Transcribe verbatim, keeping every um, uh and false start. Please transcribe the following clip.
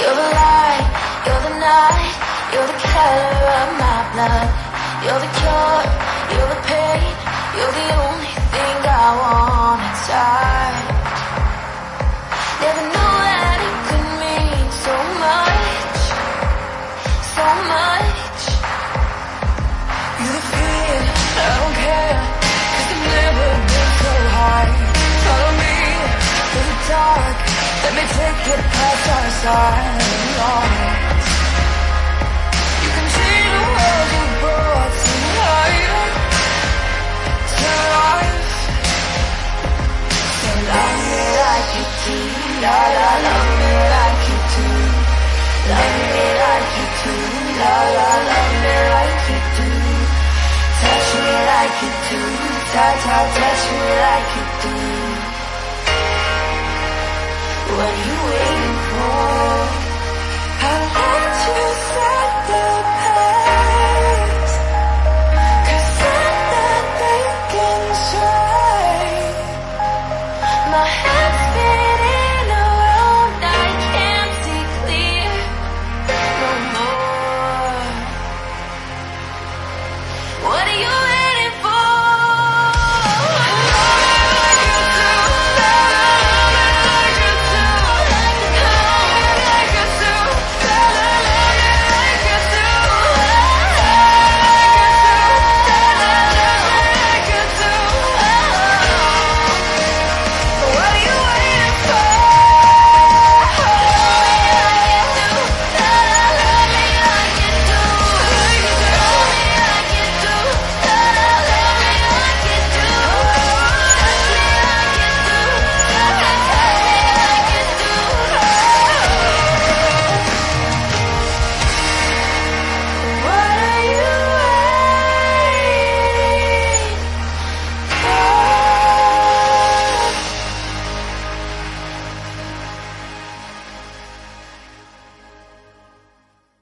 You're the light, you're the night, you're the color of my blood. You're the cure, you're the pain, you're the only thing I want inside. Never knew that it could mean so much, so much. You're the fear, I don't care, 'cause I've never been so high. Follow me through the dark, let me take you past our silent lights. You can see the world you brought to life, to life. So love me like you do, la la, love me like you do. Love me like you do, la la, love me like you do. Touch me like you do, ta ta, touch me like you do.